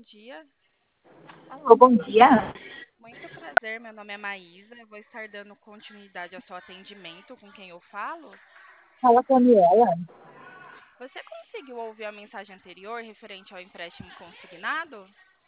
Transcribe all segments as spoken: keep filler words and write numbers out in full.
dia. Alô, bom dia. Muito prazer, meu nome é Maísa. Eu vou estar dando continuidade ao seu atendimento com quem eu falo. Fala com a Daniela. Você conseguiu ouvir a mensagem anterior referente ao empréstimo consignado?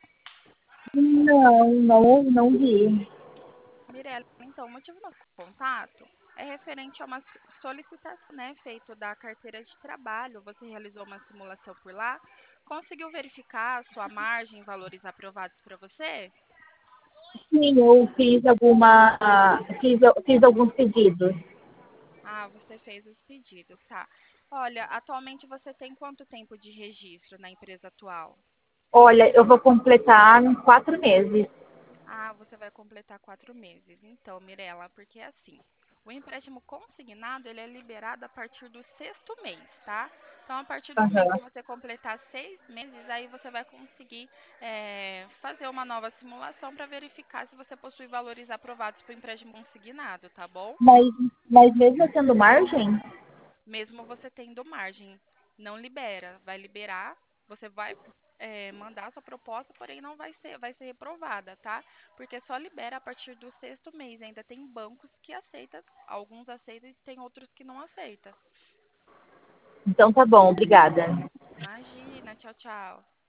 Não, não, não vi. Mirela, então, o motivo do nosso contato é referente a uma so- solicitação, né, feita da carteira de trabalho. Você realizou uma simulação por lá? Conseguiu verificar a sua margem, valores aprovados para você? Sim, eu fiz alguma, fiz, fiz alguns pedidos. Ah, você fez os pedidos, tá. Olha, atualmente você tem quanto tempo de registro na empresa atual? Olha, eu vou completar em quatro meses. Ah, você vai completar quatro meses. Então, Mirela, porque é assim, o empréstimo consignado, ele é liberado a partir do sexto mês, tá? Então, a partir do momento que Aham. você completar seis meses, aí você vai conseguir eh, fazer uma nova simulação para verificar se você possui valores aprovados para o empréstimo consignado, tá bom? Mas, mas mesmo tendo margem, Mesmo você tendo margem, não libera. Vai liberar, você vai eh, mandar a sua proposta, porém não vai ser, vai ser reprovada, tá? Porque só libera a partir do sexto mês. Ainda tem bancos que aceitam, alguns aceitam e tem outros que não aceitam. então tá bom, obrigada. Imagina, tchau, tchau.